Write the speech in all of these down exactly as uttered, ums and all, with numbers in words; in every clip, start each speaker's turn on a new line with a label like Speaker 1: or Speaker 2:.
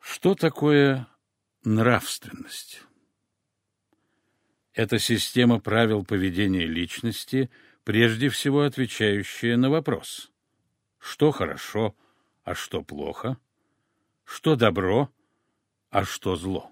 Speaker 1: Что такое нравственность? Это система правил поведения личности, прежде всего отвечающая на вопрос: что хорошо, а что плохо, что добро, а что зло.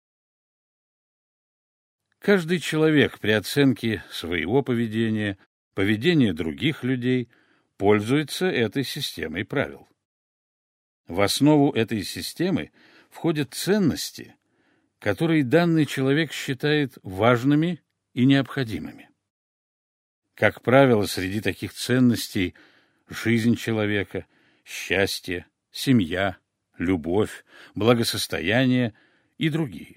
Speaker 1: Каждый человек при оценке своего поведения, поведения других людей, пользуется этой системой правил. В основу этой системы входят ценности, которые данный человек считает важными и необходимыми. Как правило, среди таких ценностей жизнь человека, счастье, семья, любовь, благосостояние и другие.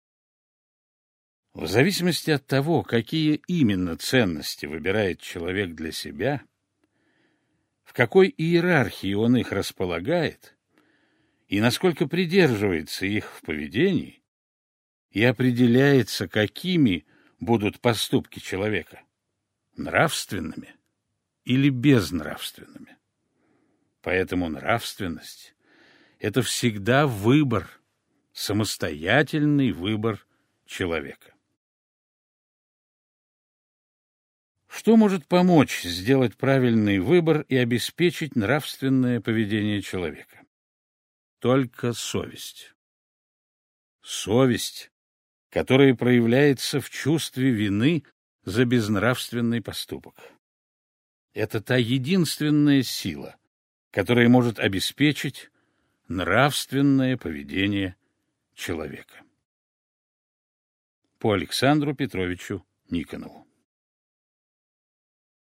Speaker 1: В зависимости от того, какие именно ценности выбирает человек для себя, в какой иерархии он их располагает и насколько придерживается их в поведении, и определяется, какими будут поступки человека – нравственными или безнравственными. Поэтому нравственность – это всегда выбор, самостоятельный выбор человека. Что может помочь сделать правильный выбор и обеспечить нравственное поведение человека? Только совесть. Совесть, которая проявляется в чувстве вины за безнравственный поступок. Это та единственная сила, которая может обеспечить нравственное поведение человека. По Александру Петровичу Никонову.